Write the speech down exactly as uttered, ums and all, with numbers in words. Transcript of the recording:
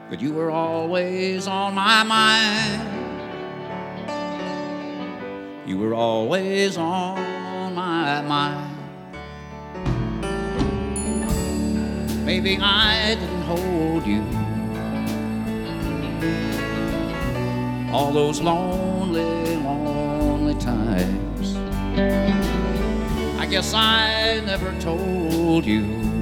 but you were always on my mind. You were always on my mind. Maybe I didn't hold you all those lonely, lonely times. I guess I never told you